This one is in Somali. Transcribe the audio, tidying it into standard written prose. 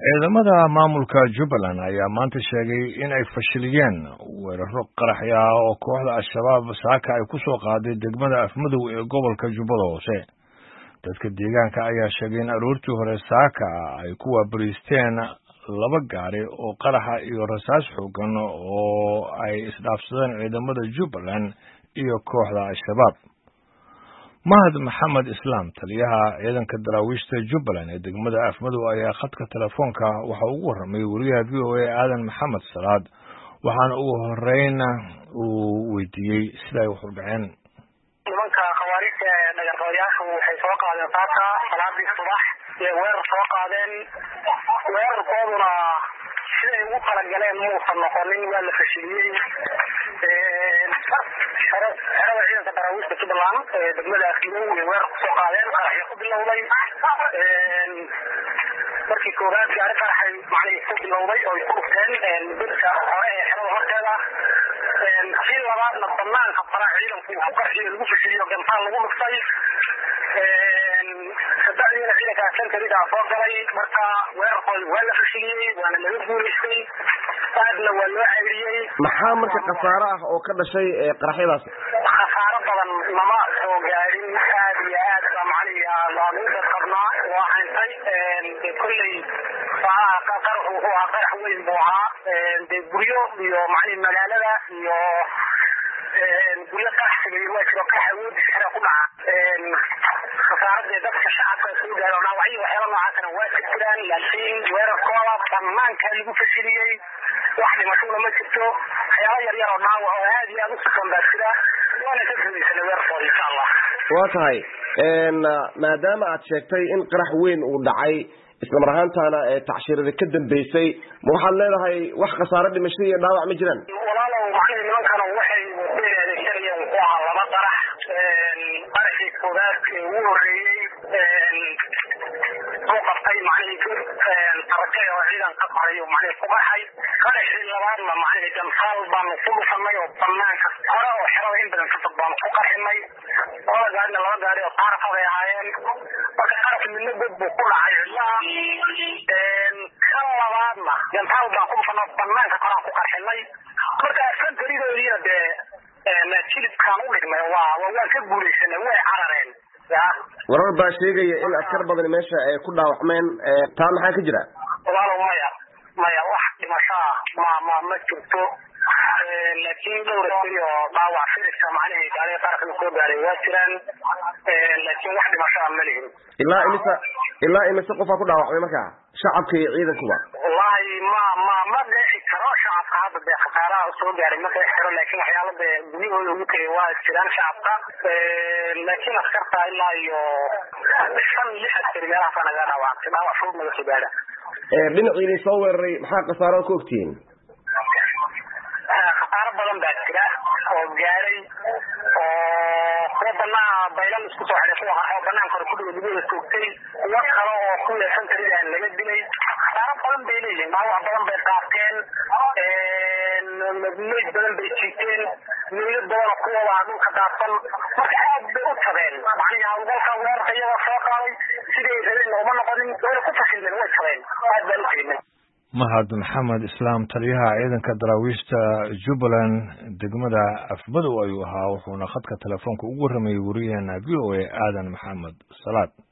ciidamada maamulka Jubbaland ayaa maanta sheegay in ay fashiliyeen weeraro qaraxyo ah oo kooxda Al-Shabaab saaka ay ku soo qaaday degmada Afmadow ee gobolka Jubbada Hoose. Dadka deegaanka ayaa sheegay in aroortii hore saaka ay ku waabariisteen laba gaari oo qaraxa iyo rasaas xooggan oo ay isdhaafsadeen ciidamada Jubbaland iyo kooxda Al-Shabaab. mahad maxamed islaam taliyaha ciidanka daraawiishta Jubbaland ee degmada Afmadow ayaa khadka telefoonka waxa ugu warramay wariyaha VOA Aadan Maxamed Salaad waxaana ugu horreyn uu weydiiyey sida ay wax u dhaceen. nimanka khawaarijta dhaqaaqayaashu waxay soo qaadeen saaka salaadii subax ee weerar soo qaadeen weerarkooduna siday ugu talagaleen muusan noqonin waa la fashiliyey. xerada ciidanka daraawiishta Jubbaland ee degmada Afmadow ee weerar kusoo qaadeen qaraxyo ku bilowday markii koowaad gaari qaraxay ku bilowday oo ay ku dhufteen birka hore ee xerada horteeda si labaadna banaanka faraha ciidanku ku qarxiyay lagu fashiliyo gantaal lagu dhuftay saddex ciidanka santarida soo galay marka weerarkooda waa la fashiliyey waana laga guulaystay aadna waa loo cayriyey. maxaa marka khasaare ah oo ka dhashay qaraxyadaas? khasaare badan lama soo gaarin aad iyo aad lagu dadqabnaa waa hayntay kolley qaraxu wuxuu ahaa qarax weyn buu ahaa guryo iyo magaalada iyo guryo qarax sameeyey waa jiro qarax awoodis xere ku dhaca khasaaradee dadka shacabka soo gaaro dhaawacyo waxyaaba noocaasana waa ka jiraan laakiin weerarkooda banaanka lagu fashiliyey wax dhimashona ma jirto waxyaaba yaryar oo dhaawac oo aad iyo aad u sugan baa jira waana ka guulaysanay weerarkooda insha allah. waa tahay maadaama aad sheegtay in qarax weyn uu dhacay isla mar ahaantaana tacshirada ka dambeysay ma waxaad leedahay wax khasaare dhimasho iyo dhaawac ma jiraan? walaalow nimankana waxay adeegsanayeen wuxuu ahaa laba qarax qaraxii koowaad ee ugu horreeyey oo qabtay tarakay oo ciidan ka qarayo ku qarxay qaraxii labaadna gantaal baanu ku dhufanay oo banaanka hore oo xerada in badan kasoo baanu ku qarxinay laba gaarina laba gaari oo qaarka bay ahaayeen marka qarax midna god buu ku dhacay cidlaha kan labaadna gantaal baan ku dhufanay banaanka horaan ku qarxinay marka santaridoodiina dee jilibkaan u dhignay waan ka guulaysanay way carareen. warar baa sheegaya in askar badan meesha ay ku dhaawacmeen taa maxaa ka jira? walaalow maya wax dhimasho ma jirto laakiin dhowr askari oo dhaawac firisa gaariga qaarka soo gaaray waa jiraan laakiin wax dhimasho ma lihin. ilaa imise qofaa ku dhaawacmay markaa shacabka iyo ciidankuba? wallahi ma dheexi karo shacabka hadda dee khasaaraha soo gaaray ma dheexi karo laakiin waxyaala dee guryahooda ugu tegay waa jiraan shacabka laakiin askarta ilaa iyo 5-6 askari meelahaasa naga dhaawactay dhaawac fudud naga soo gaara. dhinacii idin soo weeraray maxaa khasaarada ku ogtihiin? khasaaro badan baa jira oo gaaray oo kuwa banaan baylan isku soo xidhay kuwa oo banaanka hore ku dhigo dibada toogtay kuwa kale oo ku yeesan taridaan laga dilay khasaaro badan bay leeyihiin dhaawac badan bay qaateen meyd badan bay jiiteen meydad badan kuwada dhulka daadsan marka aad bay u tabeen hawlgalka weerarka iyagoo soo qaaday siday rabeen uma noqonin wayna ku fashilmeen way tabeen aad baan u jeednay. mahad maxamed islaam taliyaha ciidanka daraawiishta Jubbaland degmada Afmadow ayuu ahaa wuxuuna khadka telefoonka ugu warramay wariyaheena VOA Aadan Maxamed Salaad.